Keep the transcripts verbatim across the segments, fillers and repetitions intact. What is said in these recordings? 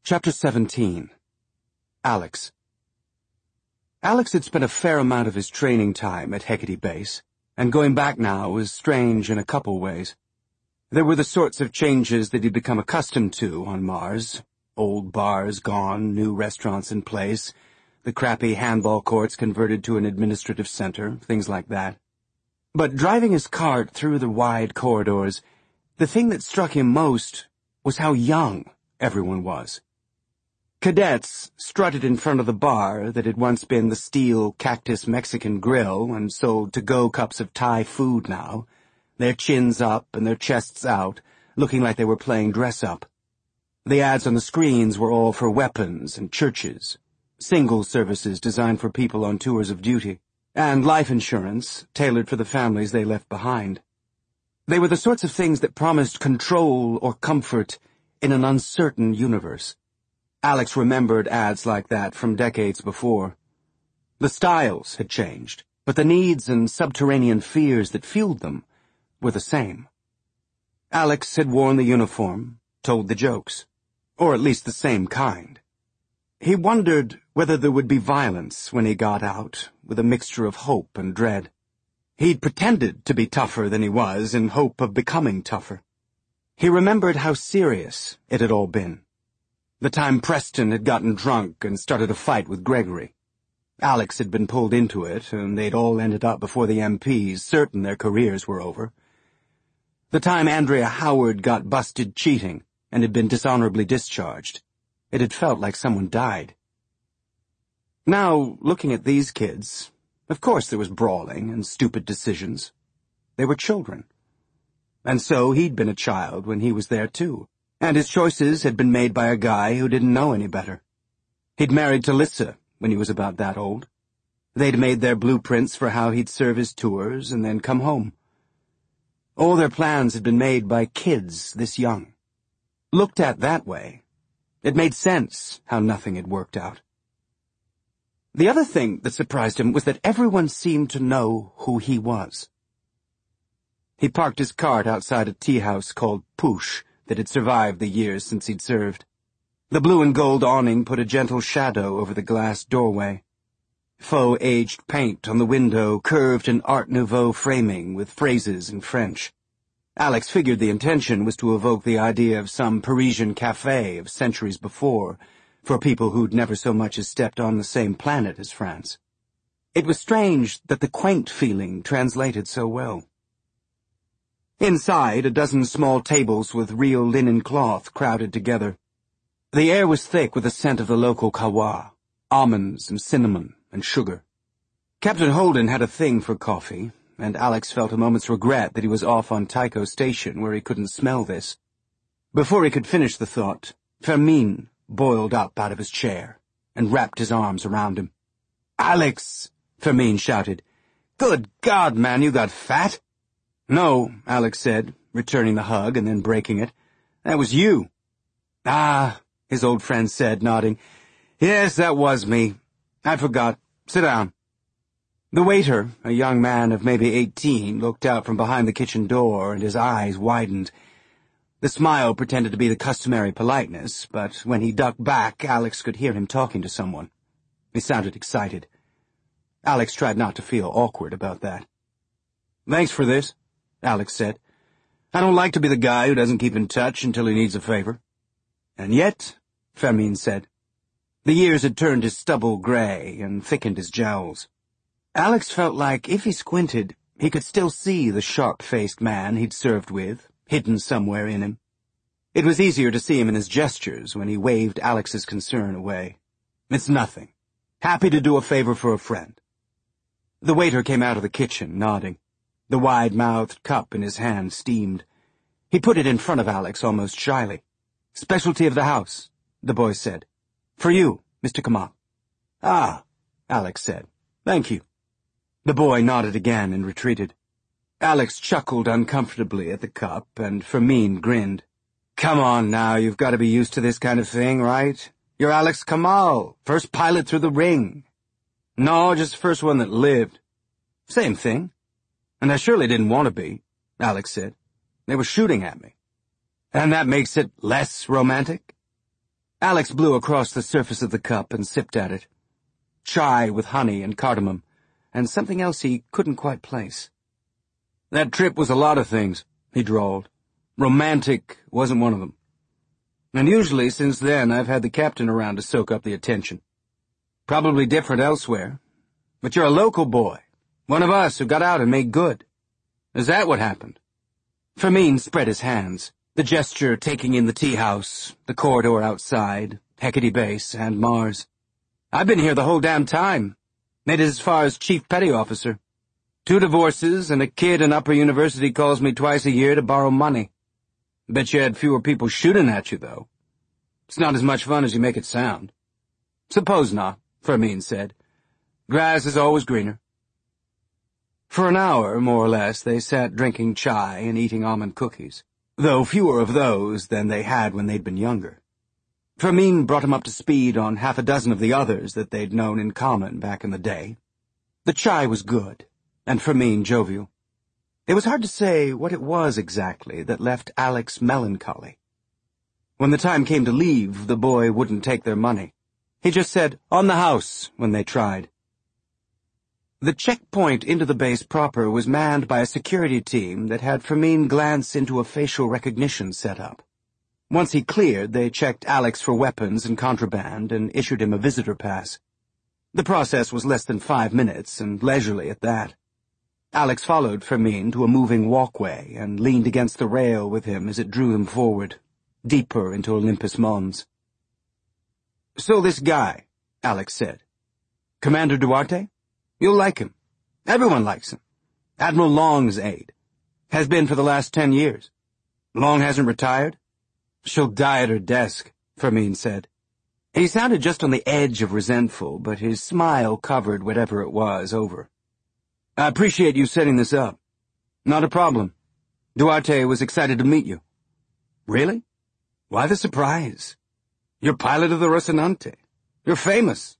Chapter seventeen. Alex. Alex had spent a fair amount of his training time at Hecate Base, and going back now was strange in a couple ways. There were the sorts of changes that he'd become accustomed to on Mars. Old bars gone, new restaurants in place, the crappy handball courts converted to an administrative center, things like that. But driving his cart through the wide corridors, the thing that struck him most was how young everyone was. Cadets strutted in front of the bar that had once been the steel Cactus Mexican Grill and sold to-go cups of Thai food now, their chins up and their chests out, looking like they were playing dress-up. The ads on the screens were all for weapons and churches, single services designed for people on tours of duty, and life insurance tailored for the families they left behind. They were the sorts of things that promised control or comfort in an uncertain universe. Alex remembered ads like that from decades before. The styles had changed, but the needs and subterranean fears that fueled them were the same. Alex had worn the uniform, told the jokes, or at least the same kind. He wondered whether there would be violence when he got out, with a mixture of hope and dread. He'd pretended to be tougher than he was in hope of becoming tougher. He remembered how serious it had all been. The time Preston had gotten drunk and started a fight with Gregory. Alex had been pulled into it, and they'd all ended up before the M Ps, certain their careers were over. The time Andrea Howard got busted cheating and had been dishonorably discharged. It had felt like someone died. Now, looking at these kids, of course there was brawling and stupid decisions. They were children. And so he'd been a child when he was there too. And his choices had been made by a guy who didn't know any better. He'd married Talissa when he was about that old. They'd made their blueprints for how he'd serve his tours and then come home. All their plans had been made by kids this young. Looked at that way, it made sense how nothing had worked out. The other thing that surprised him was that everyone seemed to know who he was. He parked his cart outside a tea house called Poosh, that had survived the years since he'd served. The blue and gold awning put a gentle shadow over the glass doorway. Faux aged paint on the window curved an Art Nouveau framing with phrases in French. Alex figured the intention was to evoke the idea of some Parisian cafe of centuries before, for people who'd never so much as stepped on the same planet as France. It was strange that the quaint feeling translated so well. Inside, a dozen small tables with real linen cloth crowded together. The air was thick with the scent of the local kawa, almonds and cinnamon and sugar. Captain Holden had a thing for coffee, and Alex felt a moment's regret that he was off on Tycho Station where he couldn't smell this. Before he could finish the thought, Fermin boiled up out of his chair and wrapped his arms around him. "Alex!" Fermin shouted. "Good God, man, you got fat?" "No," Alex said, returning the hug and then breaking it. "That was you." "Ah," his old friend said, nodding. "Yes, that was me. I forgot. Sit down." The waiter, a young man of maybe eighteen, looked out from behind the kitchen door, and his eyes widened. The smile pretended to be the customary politeness, but when he ducked back, Alex could hear him talking to someone. He sounded excited. Alex tried not to feel awkward about that. "Thanks for this," Alex said. "I don't like to be the guy who doesn't keep in touch until he needs a favor." "And yet," Fermin said. The years had turned his stubble gray and thickened his jowls. Alex felt like if he squinted, he could still see the sharp-faced man he'd served with, hidden somewhere in him. It was easier to see him in his gestures when he waved Alex's concern away. "It's nothing. Happy to do a favor for a friend." The waiter came out of the kitchen, nodding. The wide-mouthed cup in his hand steamed. He put it in front of Alex almost shyly. "Specialty of the house," the boy said. "For you, Mister Kamal." "Ah," Alex said. "Thank you." The boy nodded again and retreated. Alex chuckled uncomfortably at the cup, and Fermin grinned. "Come on now, you've got to be used to this kind of thing, right? You're Alex Kamal, first pilot through the ring." "No, just first one that lived." "Same thing. And I surely didn't want to be," Alex said. "They were shooting at me." "And that makes it less romantic?" Alex blew across the surface of the cup and sipped at it. Chai with honey and cardamom, and something else he couldn't quite place. "That trip was a lot of things," he drawled. "Romantic wasn't one of them. And usually since then I've had the captain around to soak up the attention. Probably different elsewhere. But you're a local boy, one of us who got out and made good. Is that what happened?" Fermin spread his hands, the gesture taking in the tea house, the corridor outside, Hecate Base, and Mars. "I've been here the whole damn time. Made it as far as chief petty officer. Two divorces, and a kid in upper university calls me twice a year to borrow money. Bet you had fewer people shooting at you, though. It's not as much fun as you make it sound." "Suppose not," Fermin said. "Grass is always greener." For an hour, more or less, they sat drinking chai and eating almond cookies, though fewer of those than they had when they'd been younger. Fermin brought him up to speed on half a dozen of the others that they'd known in common back in the day. The chai was good, and Fermin jovial. It was hard to say what it was exactly that left Alex melancholy. When the time came to leave, the boy wouldn't take their money. He just said, "On the house," when they tried. The checkpoint into the base proper was manned by a security team that had Fermin glance into a facial recognition setup. Once he cleared, they checked Alex for weapons and contraband and issued him a visitor pass. The process was less than five minutes, and leisurely at that. Alex followed Fermin to a moving walkway and leaned against the rail with him as it drew them forward, deeper into Olympus Mons. "So this guy," Alex said. "Commander Duarte? You'll like him. Everyone likes him. Admiral Long's aide. Has been for the last ten years. Long hasn't retired?" "She'll die at her desk," Fermin said. He sounded just on the edge of resentful, but his smile covered whatever it was over. "I appreciate you setting this up." "Not a problem. Duarte was excited to meet you." "Really? Why the surprise? You're pilot of the Rocinante. You're famous."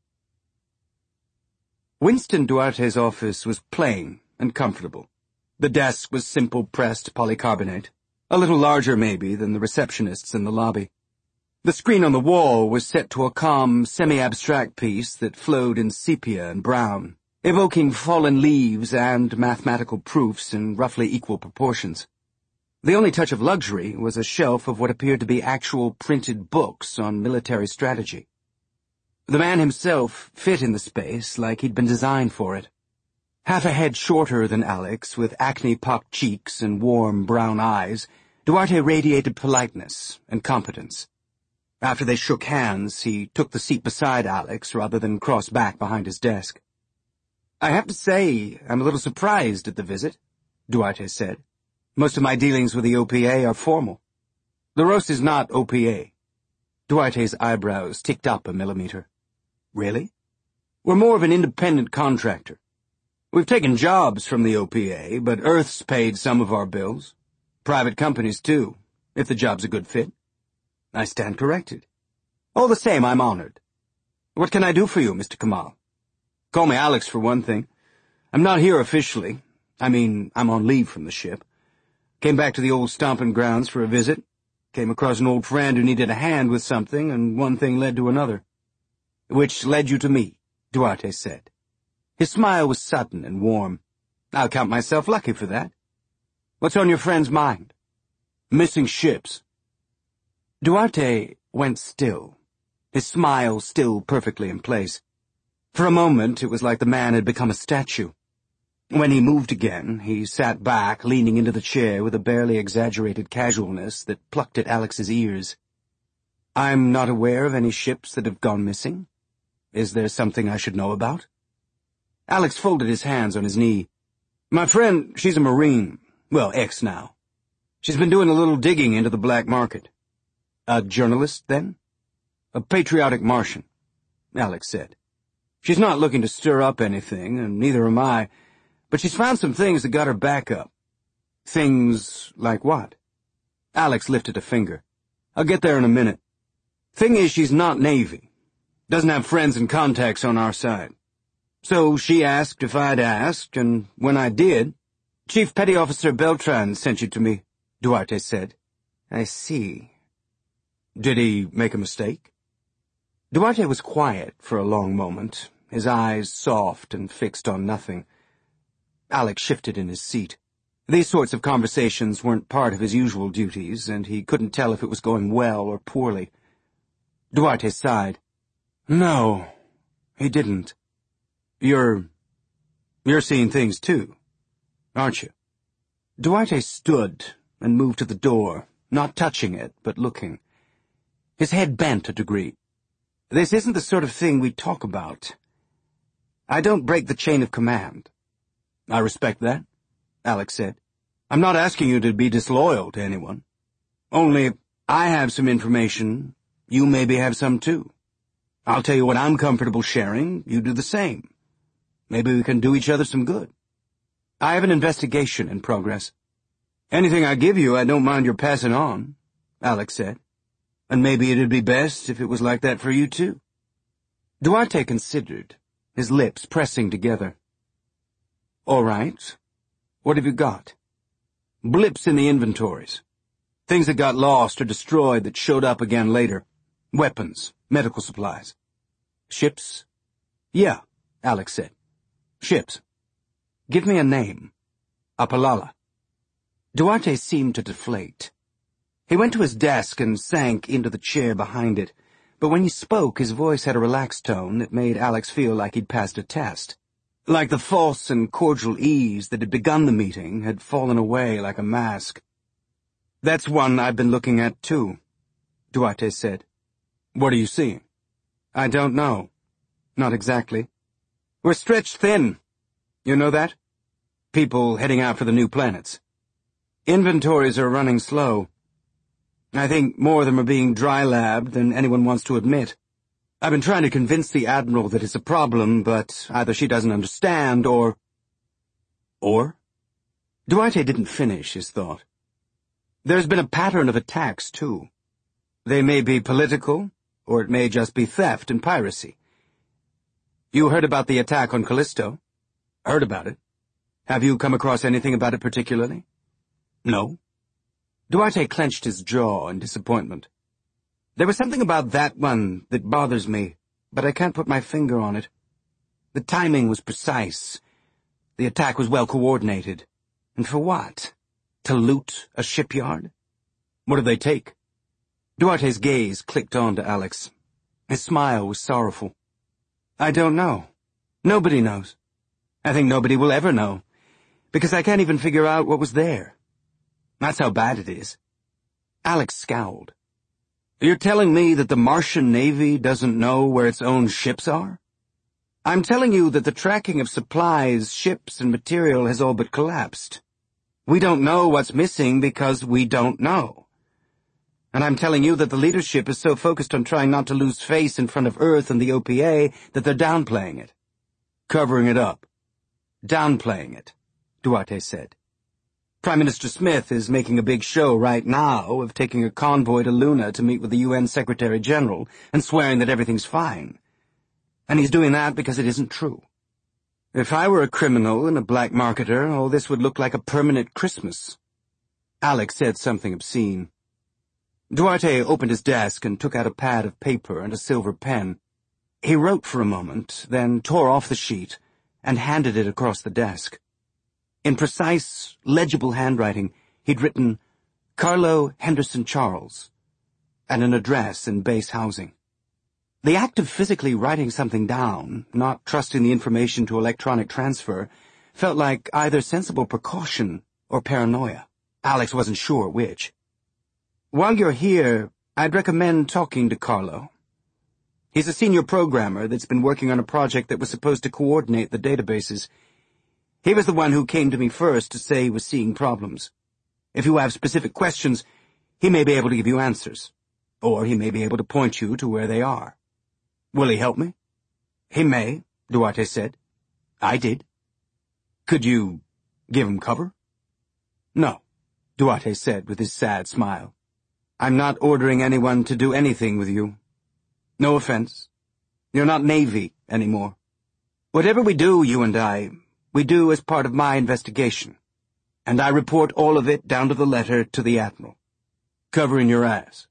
Winston Duarte's office was plain and comfortable. The desk was simple pressed polycarbonate, a little larger maybe than the receptionist's in the lobby. The screen on the wall was set to a calm, semi-abstract piece that flowed in sepia and brown, evoking fallen leaves and mathematical proofs in roughly equal proportions. The only touch of luxury was a shelf of what appeared to be actual printed books on military strategy. The man himself fit in the space like he'd been designed for it. Half a head shorter than Alex, with acne-pocked cheeks and warm brown eyes, Duarte radiated politeness and competence. After they shook hands, he took the seat beside Alex rather than cross back behind his desk. "I have to say, I'm a little surprised at the visit," Duarte said. "Most of my dealings with the O P A are formal. The Ros is not O P A." Duarte's eyebrows ticked up a millimeter. "Really? We're more of an independent contractor. We've taken jobs from the O P A, but Earth's paid some of our bills. Private companies, too, if the job's a good fit." "I stand corrected. All the same, I'm honored. What can I do for you, Mister Kamal?" "Call me Alex for one thing. I'm not here officially. I mean, I'm on leave from the ship. Came back to the old stomping grounds for a visit. Came across an old friend who needed a hand with something, and one thing led to another." "Which led you to me," Duarte said. His smile was sudden and warm. "I'll count myself lucky for that. What's on your friend's mind?" "Missing ships." Duarte went still, his smile still perfectly in place. For a moment, it was like the man had become a statue. When he moved again, he sat back, leaning into the chair with a barely exaggerated casualness that plucked at Alex's ears. "I'm not aware of any ships that have gone missing. Is there something I should know about?" Alex folded his hands on his knee. "My friend, she's a Marine. Well, ex now. She's been doing a little digging into the black market." "A journalist, then?" "A patriotic Martian," Alex said. "She's not looking to stir up anything, and neither am I, but she's found some things that got her back up." "Things like what?" Alex lifted a finger. "I'll get there in a minute. Thing is, she's not Navy. Doesn't have friends and contacts on our side. So she asked if I'd asked, and when I did, Chief Petty Officer Beltran sent you to me," Duarte said. "I see." Did he make a mistake? Duarte was quiet for a long moment, his eyes soft and fixed on nothing. Alex shifted in his seat. These sorts of conversations weren't part of his usual duties, and he couldn't tell if it was going well or poorly. Duarte sighed. No, he didn't. You're... you're seeing things too, aren't you? Duarte stood and moved to the door, not touching it, but looking. His head bent a degree. This isn't the sort of thing we talk about. I don't break the chain of command. I respect that, Alex said. I'm not asking you to be disloyal to anyone. Only, I have some information. You maybe have some too. I'll tell you what I'm comfortable sharing. You do the same. Maybe we can do each other some good. I have an investigation in progress. Anything I give you, I don't mind your passing on, Alex said. And maybe it'd be best if it was like that for you too. Duarte considered, his lips pressing together. All right. What have you got? Blips in the inventories. Things that got lost or destroyed that showed up again later. Weapons, medical supplies. Ships? Yeah, Alex said. Ships. Give me a name. Apalala. Duarte seemed to deflate. He went to his desk and sank into the chair behind it, but when he spoke, his voice had a relaxed tone that made Alex feel like he'd passed a test. Like the false and cordial ease that had begun the meeting had fallen away like a mask. That's one I've been looking at too, Duarte said. What are you seeing? I don't know. Not exactly. We're stretched thin. You know that? People heading out for the new planets. Inventories are running slow. I think more of them are being dry-labbed than anyone wants to admit. I've been trying to convince the Admiral that it's a problem, but either she doesn't understand or... Or? Duarte didn't finish his thought. There's been a pattern of attacks, too. They may be political, or it may just be theft and piracy. You heard about the attack on Callisto? Heard about it. Have you come across anything about it particularly? No. Duarte clenched his jaw in disappointment. There was something about that one that bothers me, but I can't put my finger on it. The timing was precise. The attack was well coordinated. And for what? To loot a shipyard? What did they take? Duarte's gaze clicked on to Alex. His smile was sorrowful. I don't know. Nobody knows. I think nobody will ever know, because I can't even figure out what was there. That's how bad it is. Alex scowled. You're telling me that the Martian Navy doesn't know where its own ships are? I'm telling you that the tracking of supplies, ships, and material has all but collapsed. We don't know what's missing because we don't know. And I'm telling you that the leadership is so focused on trying not to lose face in front of Earth and the O P A that they're downplaying it. Covering it up. Downplaying it, Duarte said. Prime Minister Smith is making a big show right now of taking a convoy to Luna to meet with the U N Secretary-General and swearing that everything's fine. And he's doing that because it isn't true. If I were a criminal and a black marketer, all this would look like a permanent Christmas. Alex said something obscene. Duarte opened his desk and took out a pad of paper and a silver pen. He wrote for a moment, then tore off the sheet and handed it across the desk. In precise, legible handwriting, he'd written, Carlo Henderson Charles, and an address in base housing. The act of physically writing something down, not trusting the information to electronic transfer, felt like either sensible precaution or paranoia. Alex wasn't sure which. While you're here, I'd recommend talking to Carlo. He's a senior programmer that's been working on a project that was supposed to coordinate the databases. He was the one who came to me first to say he was seeing problems. If you have specific questions, he may be able to give you answers, or he may be able to point you to where they are. Will he help me? He may, Duarte said. I did. Could you give him cover? No, Duarte said with his sad smile. I'm not ordering anyone to do anything with you. No offense. You're not Navy anymore. Whatever we do, you and I, we do as part of my investigation, and I report all of it down to the letter to the Admiral. Covering your ass.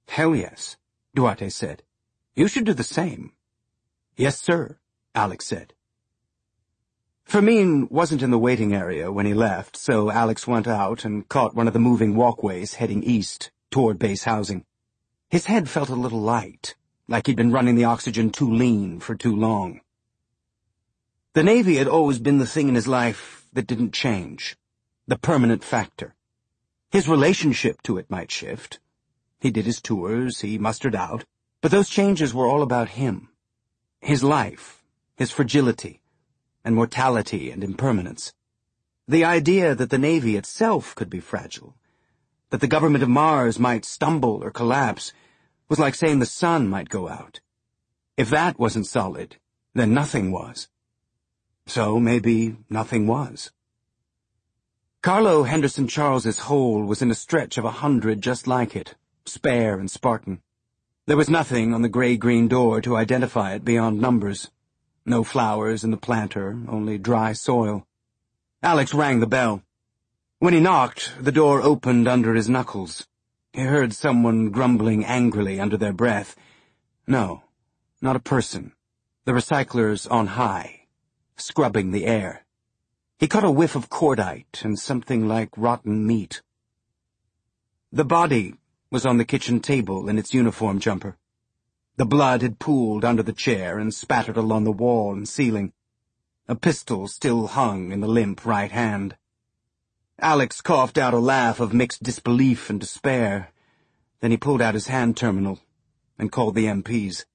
Hell yes, Duarte said. You should do the same. Yes, sir, Alex said. Fermin wasn't in the waiting area when he left, so Alex went out and caught one of the moving walkways heading east toward base housing. His head felt a little light, like he'd been running the oxygen too lean for too long. The Navy had always been the thing in his life that didn't change, the permanent factor. His relationship to it might shift. He did his tours, he mustered out, but those changes were all about him. His life, his fragility, and mortality and impermanence. The idea that the Navy itself could be fragile, that the government of Mars might stumble or collapse, was like saying the sun might go out. If that wasn't solid, then nothing was. So maybe nothing was. Carlo Henderson Charles's hole was in a stretch of a hundred just like it, spare and Spartan. There was nothing on the gray-green door to identify it beyond numbers. No flowers in the planter, only dry soil. Alex rang the bell. When he knocked, the door opened under his knuckles. He heard someone grumbling angrily under their breath. No, not a person. The recyclers on high, scrubbing the air. He caught a whiff of cordite and something like rotten meat. The body was on the kitchen table in its uniform jumper. The blood had pooled under the chair and spattered along the wall and ceiling. A pistol still hung in the limp right hand. Alex coughed out a laugh of mixed disbelief and despair. Then he pulled out his hand terminal and called the M Ps.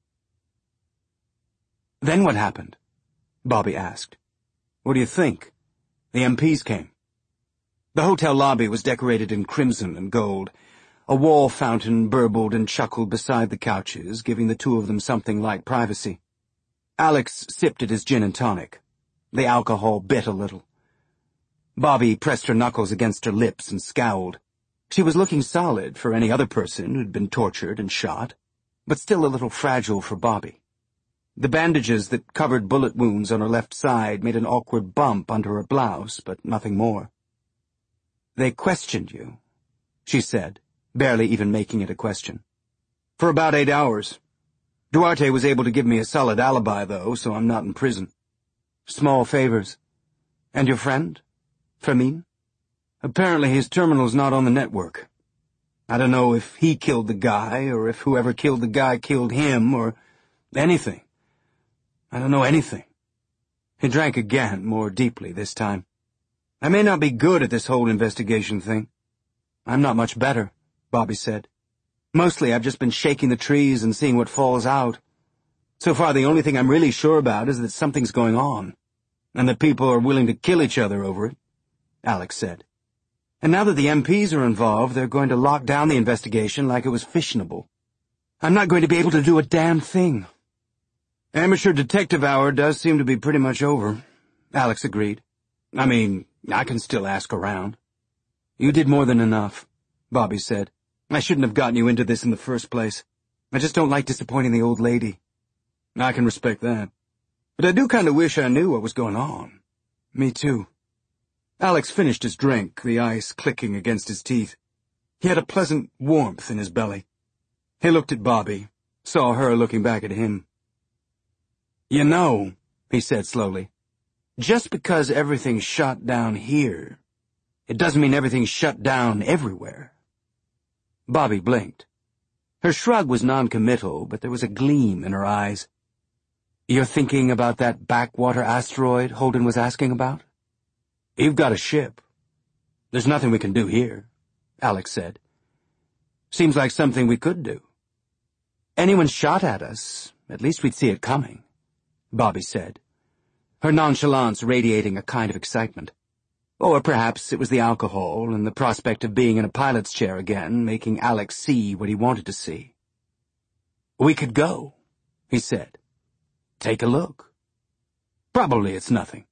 Then what happened? Bobby asked. What do you think? The M Ps came. The hotel lobby was decorated in crimson and gold. A wall fountain burbled and chuckled beside the couches, giving the two of them something like privacy. Alex sipped at his gin and tonic. The alcohol bit a little. Bobby pressed her knuckles against her lips and scowled. She was looking solid for any other person who'd been tortured and shot, but still a little fragile for Bobby. The bandages that covered bullet wounds on her left side made an awkward bump under her blouse, but nothing more. They questioned you, she said, barely even making it a question. For about eight hours. Duarte was able to give me a solid alibi, though, so I'm not in prison. Small favors. And your friend? Fermin? Apparently his terminal's not on the network. I don't know if he killed the guy, or if whoever killed the guy killed him, or anything. I don't know anything. He drank again, more deeply this time. I may not be good at this whole investigation thing. I'm not much better, Bobby said. Mostly I've just been shaking the trees and seeing what falls out. So far the only thing I'm really sure about is that something's going on, and that people are willing to kill each other over it, Alex said. And now that the M Ps are involved, they're going to lock down the investigation like it was fissionable. I'm not going to be able to do a damn thing. Amateur detective hour does seem to be pretty much over, Alex agreed. I mean, I can still ask around. You did more than enough, Bobby said. I shouldn't have gotten you into this in the first place. I just don't like disappointing the old lady. I can respect that. But I do kind of wish I knew what was going on. Me too. Alex finished his drink, the ice clicking against his teeth. He had a pleasant warmth in his belly. He looked at Bobby, saw her looking back at him. You know, he said slowly, just because everything's shut down here, it doesn't mean everything's shut down everywhere. Bobby blinked. Her shrug was non-committal, but there was a gleam in her eyes. You're thinking about that backwater asteroid Holden was asking about? You've got a ship. There's nothing we can do here, Alex said. Seems like something we could do. Anyone shot at us, at least we'd see it coming, Bobby said, her nonchalance radiating a kind of excitement. Or perhaps it was the alcohol and the prospect of being in a pilot's chair again, making Alex see what he wanted to see. We could go, he said. Take a look. Probably it's nothing.